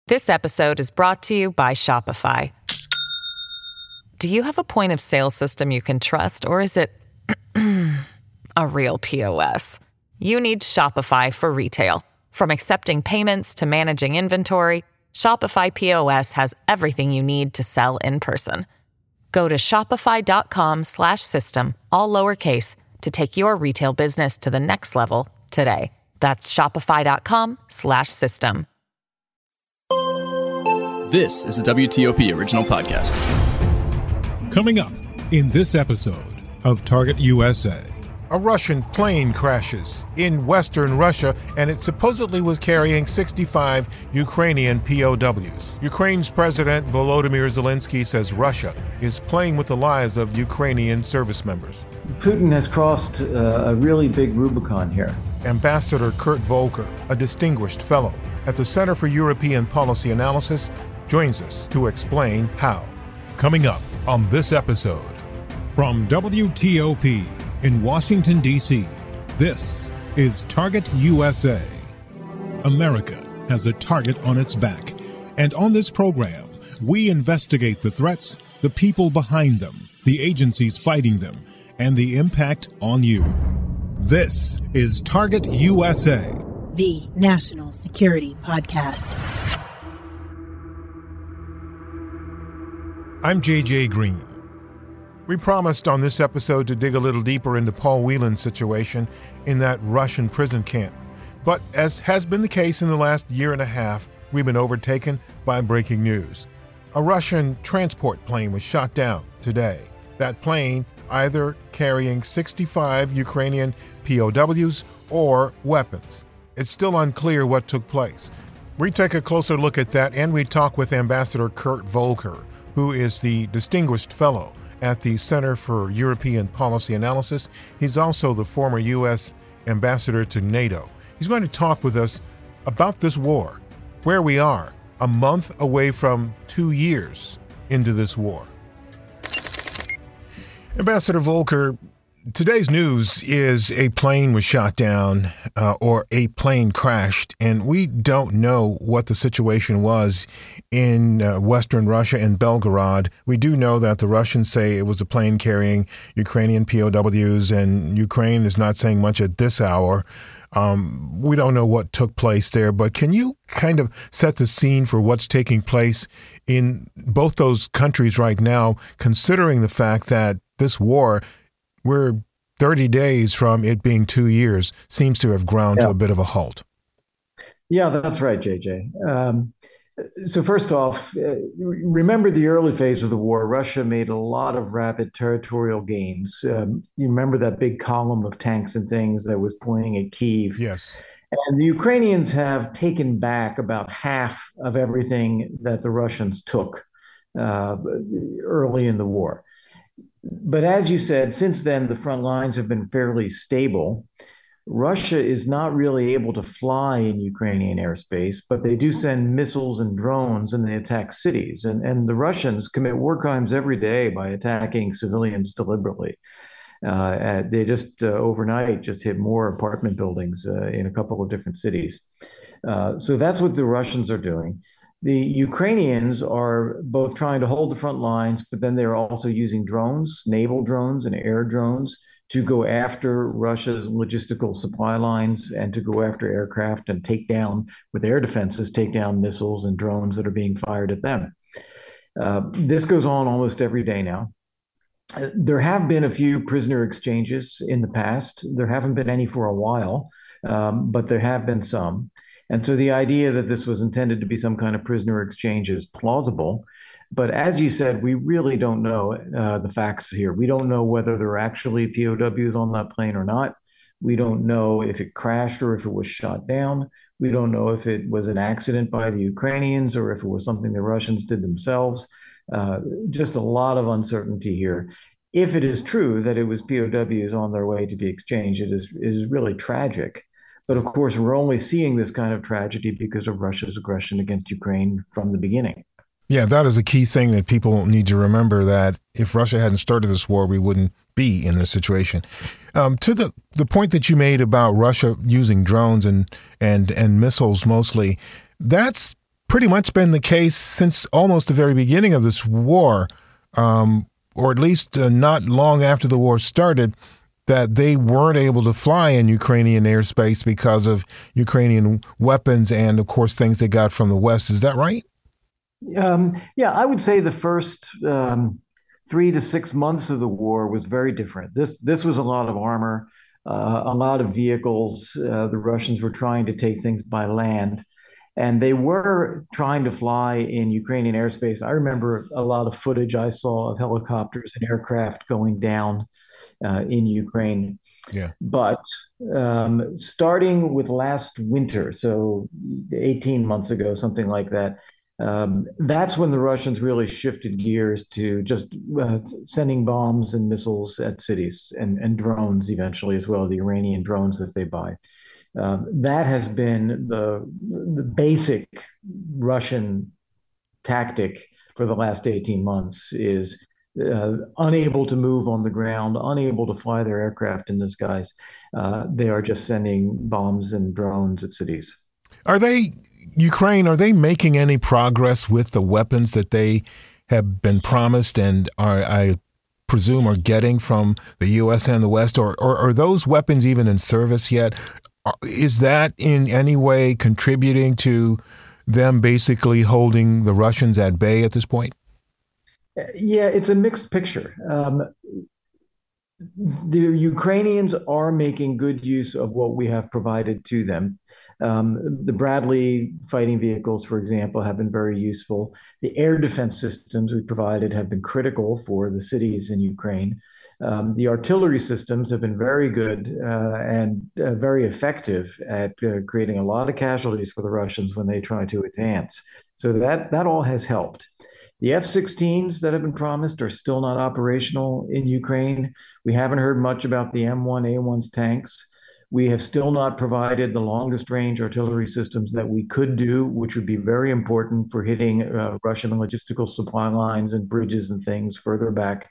This episode is brought to you by Shopify. Do you have a point of sale system you can trust, or is it a real POS? You need Shopify for retail. From accepting payments to managing inventory, Shopify POS has everything you need to sell in person. Go to shopify.com/system, all lowercase, to take your retail business to the next level today. That's shopify.com/system. This is a WTOP original podcast. Coming up in this episode of Target USA. A Russian plane crashes in western Russia, and it supposedly was carrying 65 Ukrainian POWs. Ukraine's President Volodymyr Zelensky says Russia is playing with the lives of Ukrainian service members. Putin has crossed a really big Rubicon here. Ambassador Kurt Volker, a distinguished fellow at the Center for European Policy Analysis, joins us to explain how. Coming up on this episode from WTOP in Washington, D.C., this is Target USA. America has a target on its back, and on this program, we investigate the threats, the people behind them, the agencies fighting them, and the impact on you. This is Target USA, the National Security Podcast. I'm J.J. Green. We promised on this episode to dig a little deeper into Paul Whelan's situation in that Russian prison camp. But as has been the case in the last year and a half, we've been overtaken by breaking news. A Russian transport plane was shot down today. That plane either carrying 65 Ukrainian POWs or weapons. It's still unclear what took place. We take a closer look at that, and we talk with Ambassador Kurt Volker, who is the distinguished fellow at the Center for European Policy Analysis. He's also the former U.S. ambassador to NATO. He's going to talk with us about this war, where we are, a month away from 2 years into this war. Ambassador Volker, today's news is a plane was shot down or a plane crashed, and we don't know what the situation was in western Russia and Belgorod. We do know that the Russians say it was a plane carrying Ukrainian POWs, and Ukraine is not saying much at this hour. We don't know what took place there, but can you kind of set the scene for what's taking place in both those countries right now, considering the fact that this war, we're 30 days from it being 2 years, seems to have ground to a bit of a halt? Yeah, that's right, JJ. So first off, remember the early phase of the war. Russia made a lot of rapid territorial gains. You remember that big column of tanks and things that was pointing at Kyiv? Yes. And the Ukrainians have taken back about half of everything that the Russians took early in the war. But as you said, since then, the front lines have been fairly stable. Russia is not really able to fly in Ukrainian airspace, but they do send missiles and drones, and they attack cities. And the Russians commit war crimes every day by attacking civilians deliberately. They just overnight just hit more apartment buildings in a couple of different cities. So that's what the Russians are doing. The Ukrainians are both trying to hold the front lines, but then they're also using drones, naval drones and air drones, to go after Russia's logistical supply lines and to go after aircraft and take down, with air defenses, take down missiles and drones that are being fired at them. This goes on almost every day now. There have been a few prisoner exchanges in the past. There haven't been any for a while, but there have been some. And so the idea that this was intended to be some kind of prisoner exchange is plausible. But as you said, we really don't know the facts here. We don't know whether there are actually POWs on that plane or not. We don't know if it crashed or if it was shot down. We don't know if it was an accident by the Ukrainians or if it was something the Russians did themselves. Just a lot of uncertainty here. If it is true that it was POWs on their way to be exchanged, it is really tragic. But of course, we're only seeing this kind of tragedy because of Russia's aggression against Ukraine from the beginning. Yeah, that is a key thing that people need to remember, that if Russia hadn't started this war, we wouldn't be in this situation. To the point that you made about Russia using drones and missiles mostly, that's pretty much been the case since almost the very beginning of this war, or at least not long after the war started, that they weren't able to fly in Ukrainian airspace because of Ukrainian weapons and, of course, things they got from the West. Is that right? Yeah, I would say the first 3 to 6 months of the war was very different. This was a lot of armor, a lot of vehicles. The Russians were trying to take things by land, and they were trying to fly in Ukrainian airspace. I remember a lot of footage I saw of helicopters and aircraft going down in Ukraine. Yeah. But starting with last winter, so 18 months ago, something like that, that's when the Russians really shifted gears to just sending bombs and missiles at cities and drones eventually as well, the Iranian drones that they buy. That has been the basic Russian tactic for the last 18 months is unable to move on the ground, unable to fly their aircraft in the skies. They are just sending bombs and drones at cities. Are they making any progress with the weapons that they have been promised and I presume are getting from the U.S. and the West, or are those weapons even in service yet? Is that in any way contributing to them basically holding the Russians at bay at this point? Yeah, it's a mixed picture. The Ukrainians are making good use of what we have provided to them. The Bradley fighting vehicles, for example, have been very useful. The air defense systems we provided have been critical for the cities in Ukraine. The artillery systems have been very good and very effective at creating a lot of casualties for the Russians when they try to advance. So that all has helped. The F-16s that have been promised are still not operational in Ukraine. We haven't heard much about the M1A1's tanks. We have still not provided the longest range artillery systems that we could do, which would be very important for hitting Russian logistical supply lines and bridges and things further back.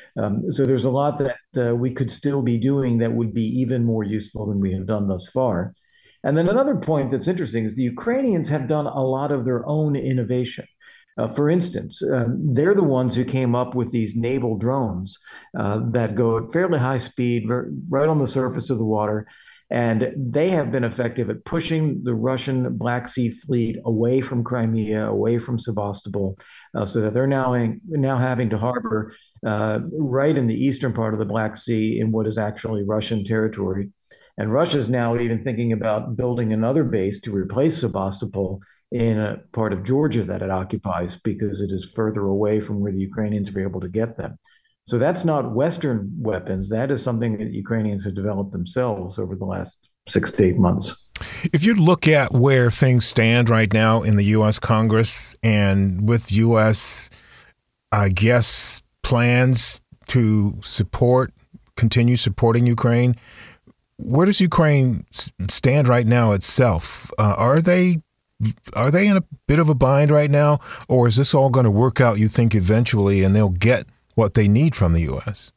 So there's a lot that we could still be doing that would be even more useful than we have done thus far. And then another point that's interesting is the Ukrainians have done a lot of their own innovation. For instance, they're the ones who came up with these naval drones that go at fairly high speed, right on the surface of the water. And they have been effective at pushing the Russian Black Sea fleet away from Crimea, away from Sebastopol, so that they're now having to harbor right in the eastern part of the Black Sea in what is actually Russian territory. And Russia's now even thinking about building another base to replace Sebastopol in a part of Georgia that it occupies because it is further away from where the Ukrainians were able to get them. So that's not Western weapons. That is something that Ukrainians have developed themselves over the last 6 to 8 months. If you look at where things stand right now in the U.S. Congress and with U.S., I guess, plans to continue supporting Ukraine, where does Ukraine stand right now itself? Are they in a bit of a bind right now, or is this all going to work out, you think, eventually, and they'll get what they need from the U.S.?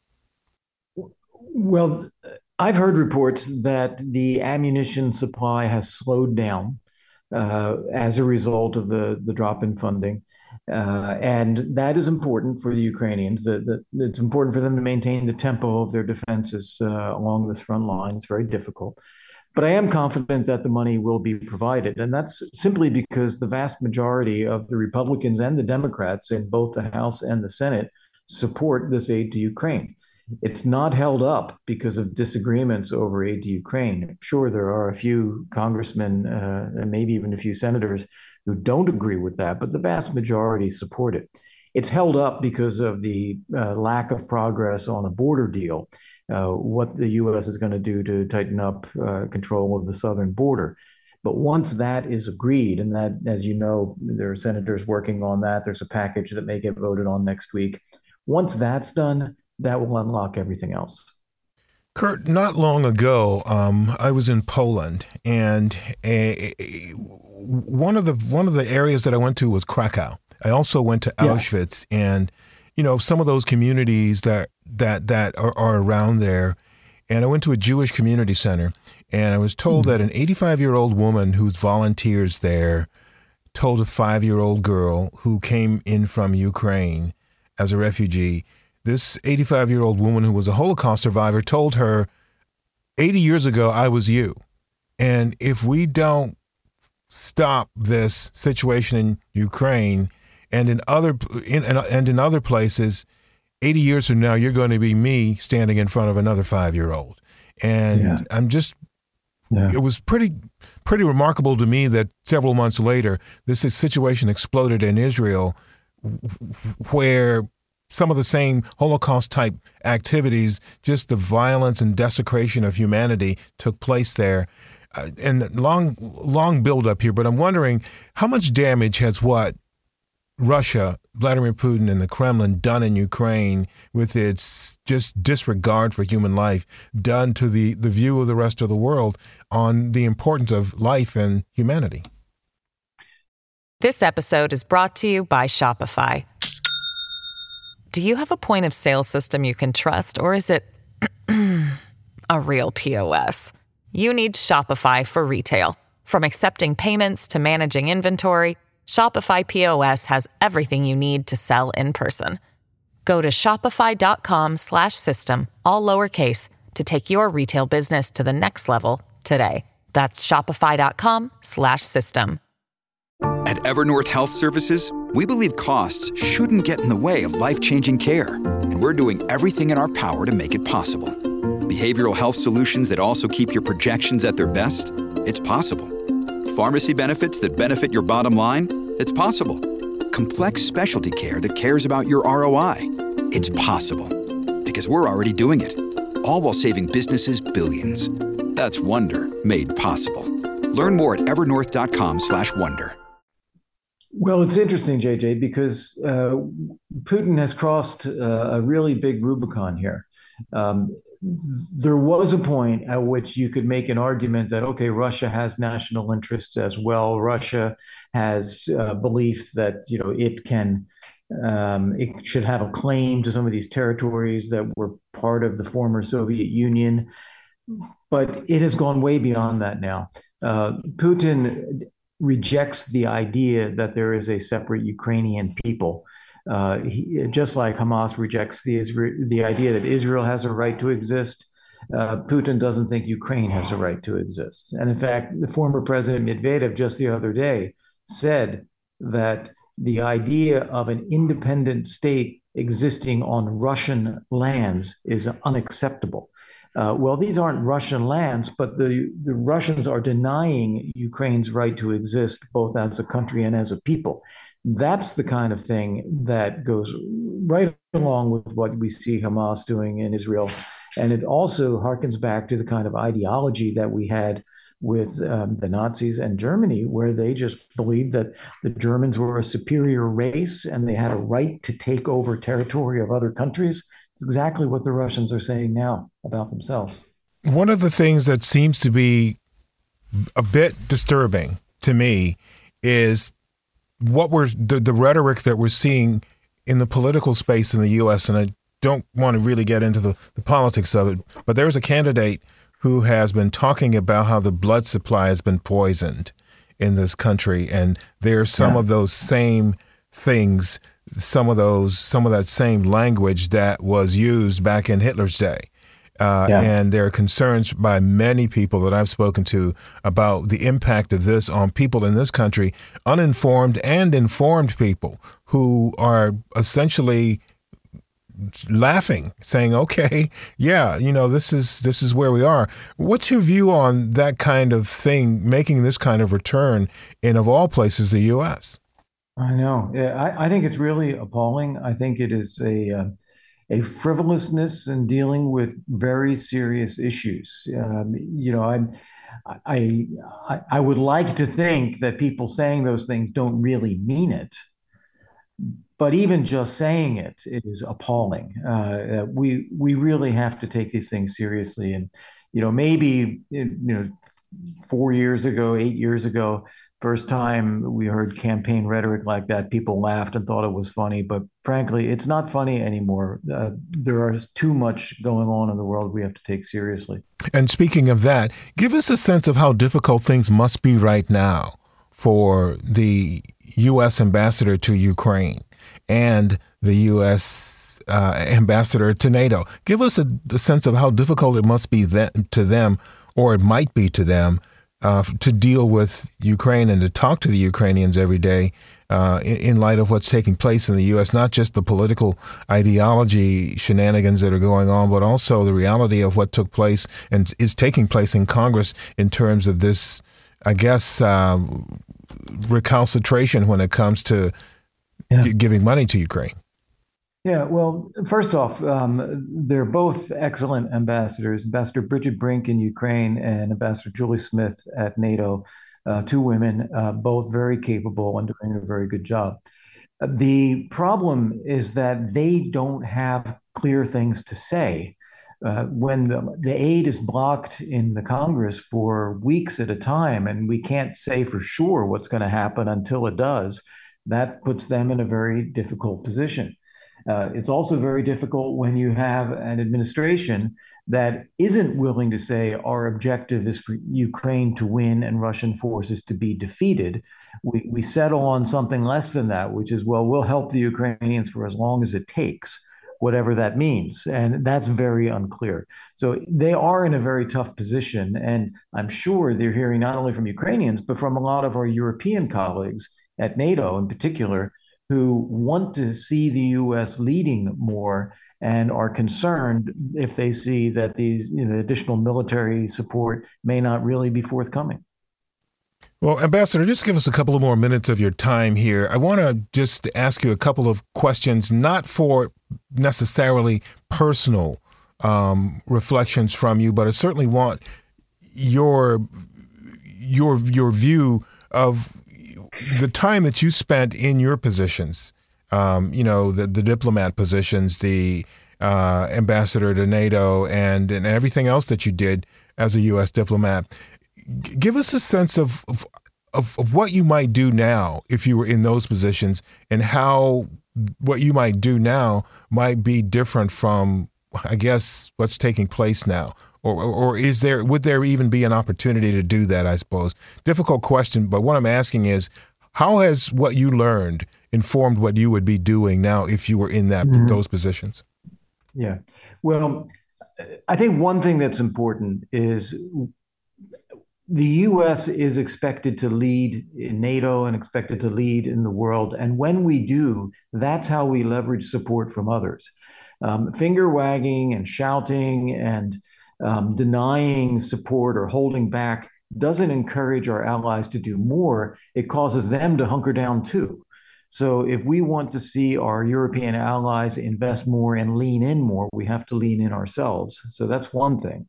Well, I've heard reports that the ammunition supply has slowed down as a result of the drop in funding. And that is important for the Ukrainians. It's important for them to maintain the tempo of their defenses along this front line. It's very difficult. But I am confident that the money will be provided. And that's simply because the vast majority of the Republicans and the Democrats in both the House and the Senate support this aid to Ukraine. It's not held up because of disagreements over aid to Ukraine. Sure, there are a few congressmen and maybe even a few senators who don't agree with that, but the vast majority support it. It's held up because of the lack of progress on a border deal, what the U.S. is going to do to tighten up control of the southern border. But once that is agreed, and that, as you know, there are senators working on that, there's a package that may get voted on next week. Once that's done, that will unlock everything else. Kurt, not long ago, I was in Poland, and one of the areas that I went to was Krakow. I also went to Auschwitz, and some of those communities that are around there. And I went to a Jewish community center, and I was told that an 85-year-old woman who volunteers there told a 5-year-old girl who came in from Ukraine as a refugee, this 85-year-old woman who was a Holocaust survivor told her, 80 years ago, I was you. And if we don't stop this situation in Ukraine and in other places, 80 years from now, you're going to be me standing in front of another 5-year-old. And it was pretty remarkable to me that several months later, this situation exploded in Israel, where some of the same Holocaust-type activities, just the violence and desecration of humanity took place there. And long build-up here, but I'm wondering how much damage has what Russia, Vladimir Putin, and the Kremlin done in Ukraine with its just disregard for human life done to the view of the rest of the world on the importance of life and humanity? This episode is brought to you by Shopify. Do you have a point of sale system you can trust, or is it a real POS? You need Shopify for retail. From accepting payments to managing inventory, Shopify POS has everything you need to sell in person. Go to shopify.com/system, all lowercase, to take your retail business to the next level today. That's shopify.com/system. At Evernorth Health Services, we believe costs shouldn't get in the way of life-changing care, and we're doing everything in our power to make it possible. Behavioral health solutions that also keep your projections at their best? It's possible. Pharmacy benefits that benefit your bottom line? It's possible. Complex specialty care that cares about your ROI? It's possible. Because we're already doing it. All while saving businesses billions. That's Wonder made possible. Learn more at evernorth.com/wonder. Well, it's interesting, JJ, because Putin has crossed a really big Rubicon here. There was a point at which you could make an argument that, okay, Russia has national interests as well. Russia has belief that, it should have a claim to some of these territories that were part of the former Soviet Union. But it has gone way beyond that now. Putin rejects the idea that there is a separate Ukrainian people. Just like Hamas rejects the idea that Israel has a right to exist, Putin doesn't think Ukraine has a right to exist. And in fact, the former President Medvedev just the other day said that the idea of an independent state existing on Russian lands is unacceptable. Well, these aren't Russian lands, but the Russians are denying Ukraine's right to exist both as a country and as a people. That's the kind of thing that goes right along with what we see Hamas doing in Israel. And it also harkens back to the kind of ideology that we had with the Nazis and Germany, where they just believed that the Germans were a superior race and they had a right to take over territory of other countries. It's exactly what the Russians are saying now about themselves. One of the things that seems to be a bit disturbing to me is what the rhetoric that we're seeing in the political space in the U.S., and I don't want to really get into the politics of it, but there's a candidate who has been talking about how the blood supply has been poisoned in this country, and there's some of those same things, some of that same language that was used back in Hitler's day. And there are concerns by many people that I've spoken to about the impact of this on people in this country, uninformed and informed people who are essentially laughing, saying, okay, this is where we are. What's your view on that kind of thing, making this kind of return in, of all places, the U.S.? I know. I think it's really appalling. I think it is a frivolousness in dealing with very serious issues. I would like to think that people saying those things don't really mean it, but even just saying it is appalling. We really have to take these things seriously. And maybe 4 years ago, 8 years ago, first time we heard campaign rhetoric like that, people laughed and thought it was funny. But frankly, it's not funny anymore. There is too much going on in the world we have to take seriously. And speaking of that, give us a sense of how difficult things must be right now for the U.S. ambassador to Ukraine and the U.S. Ambassador to NATO. Give us a sense of how difficult it must be to them, or it might be to them, to deal with Ukraine and to talk to the Ukrainians every day in light of what's taking place in the U.S., not just the political ideology shenanigans that are going on, but also the reality of what took place and is taking place in Congress in terms of this, I guess, recalcitration when it comes to giving money to Ukraine. Yeah, well, first off, they're both excellent ambassadors. Ambassador Bridget Brink in Ukraine and Ambassador Julie Smith at NATO, two women, both very capable and doing a very good job. The problem is that they don't have clear things to say. When the aid is blocked in the Congress for weeks at a time, and we can't say for sure what's going to happen until it does, that puts them in a very difficult position. It's also very difficult when you have an administration that isn't willing to say our objective is for Ukraine to win and Russian forces to be defeated. We settle on something less than that, which is, well, we'll help the Ukrainians for as long as it takes, whatever that means. And that's very unclear. So they are in a very tough position. And I'm sure they're hearing not only from Ukrainians, but from a lot of our European colleagues at NATO in particular, who want to see the U.S. leading more and are concerned if they see that these additional military support may not really be forthcoming. Well, Ambassador, just give us a couple of more minutes of your time here. I want to just ask you a couple of questions, not for necessarily personal reflections from you, but I certainly want your view of the time that you spent in your positions, the diplomat positions, the ambassador to NATO, and everything else that you did as a U.S. diplomat. Give us a sense of what you might do now if you were in those positions, and how what you might do now might be different from, I guess, what's taking place now. Or would there even be an opportunity to do that, I suppose? Difficult question, but what I'm asking is, how has what you learned informed what you would be doing now if you were in those positions? Yeah. Well, I think one thing that's important is the U.S. is expected to lead in NATO and expected to lead in the world. And when we do, that's how we leverage support from others. Finger wagging and shouting and denying support or holding back doesn't encourage our allies to do more. It causes them to hunker down too. So if we want to see our European allies invest more and lean in more, we have to lean in ourselves. So that's one thing.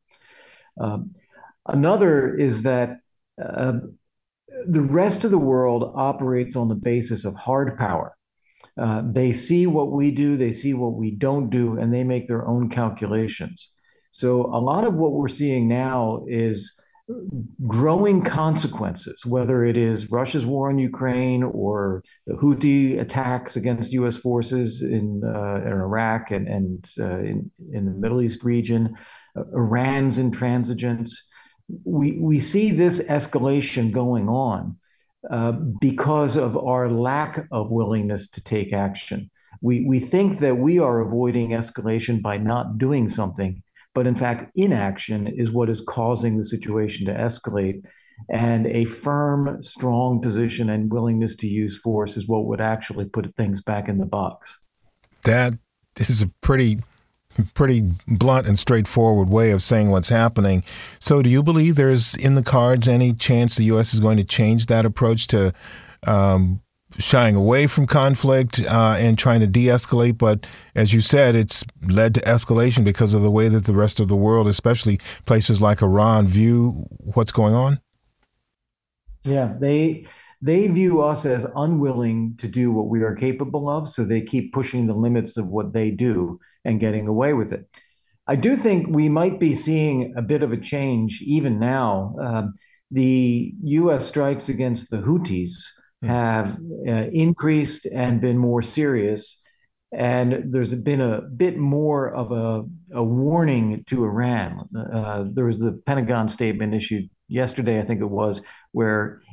Another is that the rest of the world operates on the basis of hard power. They see what we do, they see what we don't do, and they make their own calculations. So a lot of what we're seeing now is growing consequences, whether it is Russia's war on Ukraine or the Houthi attacks against U.S. forces in Iraq and in the Middle East region, Iran's intransigence. We see this escalation going on because of our lack of willingness to take action. We think that we are avoiding escalation by not doing something, but in fact, inaction is what is causing the situation to escalate. And a firm, strong position and willingness to use force is what would actually put things back in the box. That is a pretty blunt and straightforward way of saying what's happening. So do you believe there's in the cards any chance the U.S. is going to change that approach to shying away from conflict and trying to de-escalate? But as you said, it's led to escalation because of the way that the rest of the world, especially places like Iran, view what's going on? Yeah, they view us as unwilling to do what we are capable of, so they keep pushing the limits of what they do and getting away with it. I do think we might be seeing a bit of a change even now. The U.S. strikes against the Houthis have increased and been more serious. And there's been a bit more of a warning to Iran. There was the Pentagon statement issued yesterday, I think it was, where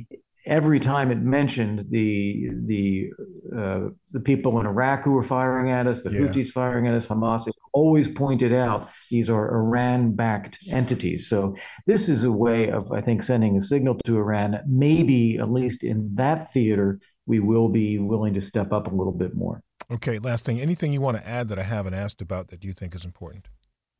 every time it mentioned the people in Iraq who were firing at us, the Houthis firing at us, Hamas, it always pointed out these are Iran-backed entities. So this is a way of, I think, sending a signal to Iran. Maybe, at least in that theater, we will be willing to step up a little bit more. Okay, last thing. Anything you want to add that I haven't asked about that you think is important?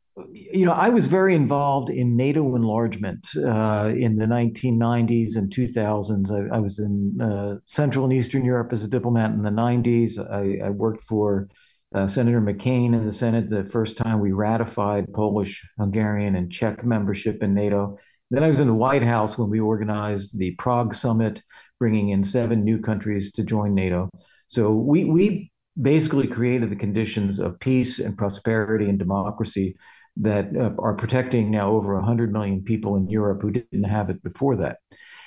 I was very involved in NATO enlargement in the 1990s and 2000s. I was in Central and Eastern Europe as a diplomat in the 90s. I worked for Senator McCain in the Senate the first time we ratified Polish, Hungarian, and Czech membership in NATO. Then I was in the White House when we organized the Prague Summit, bringing in 7 new countries to join NATO. So we basically created the conditions of peace and prosperity and democracy that are protecting now over 100 million people in Europe who didn't have it before that.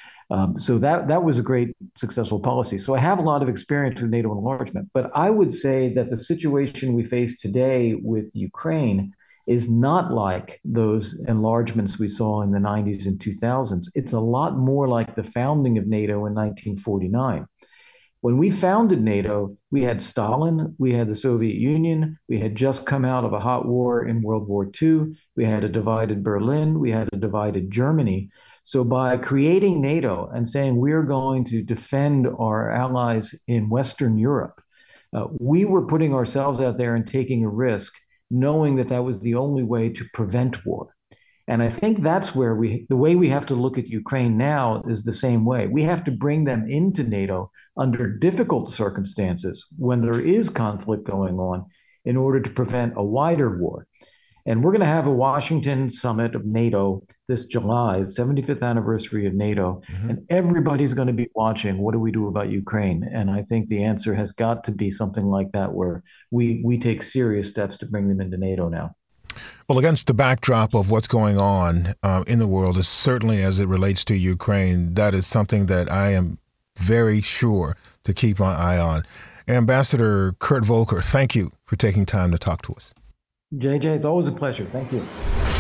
So that was a great successful policy. So I have a lot of experience with NATO enlargement, but I would say that the situation we face today with Ukraine is not like those enlargements we saw in the 90s and 2000s. It's a lot more like the founding of NATO in 1949. When we founded NATO, we had Stalin, we had the Soviet Union, we had just come out of a hot war in World War II, we had a divided Berlin, we had a divided Germany. So by creating NATO and saying we're going to defend our allies in Western Europe, we were putting ourselves out there and taking a risk, knowing that that was the only way to prevent war. And I think that's where the way we have to look at Ukraine now is the same way. We have to bring them into NATO under difficult circumstances when there is conflict going on in order to prevent a wider war. And we're going to have a Washington summit of NATO this July, the 75th anniversary of NATO, and everybody's going to be watching, what do we do about Ukraine? And I think the answer has got to be something like that, where we take serious steps to bring them into NATO now. Well, against the backdrop of what's going on in the world, is certainly as it relates to Ukraine, that is something that I am very sure to keep my eye on. Ambassador Kurt Volker, thank you for taking time to talk to us. JJ, it's always a pleasure. Thank you.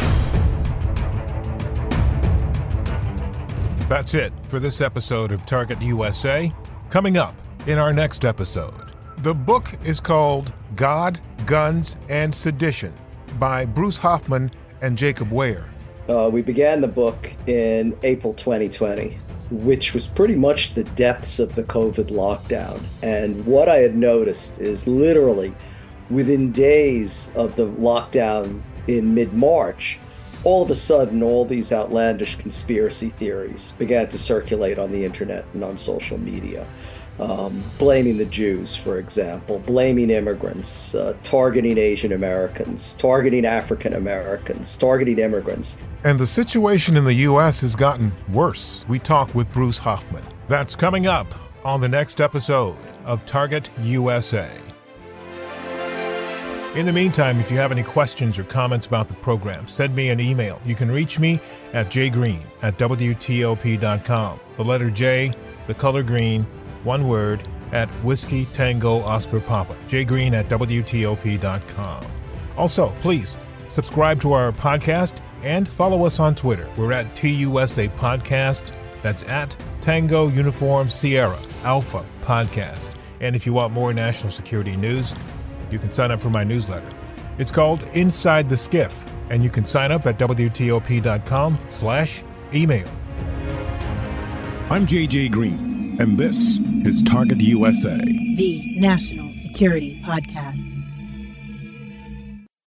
That's it for this episode of Target USA. Coming up in our next episode, the book is called God, Guns, and Sedition by Bruce Hoffman and Jacob Weyer. We began the book in April 2020, which was pretty much the depths of the COVID lockdown. And what I had noticed is literally within days of the lockdown in mid-March, all of a sudden, all these outlandish conspiracy theories began to circulate on the internet and on social media. Blaming the Jews, for example, blaming immigrants, targeting Asian Americans, targeting African Americans, targeting immigrants. And the situation in the U.S. has gotten worse. We talk with Bruce Hoffman. That's coming up on the next episode of Target USA. In the meantime, if you have any questions or comments about the program, send me an email. You can reach me at jgreen@wtop.com. The letter J, the color green, one word, at Whiskey Tango Oscar Papa, jgreen@wtop.com. Also, please subscribe to our podcast and follow us on Twitter. We're at TUSA Podcast. That's at Tango Uniform Sierra Alpha Podcast. And if you want more national security news, you can sign up for my newsletter. It's called Inside the Skiff, and you can sign up at WTOP.com/email. I'm JJ Green, and this is Target USA, the National Security Podcast.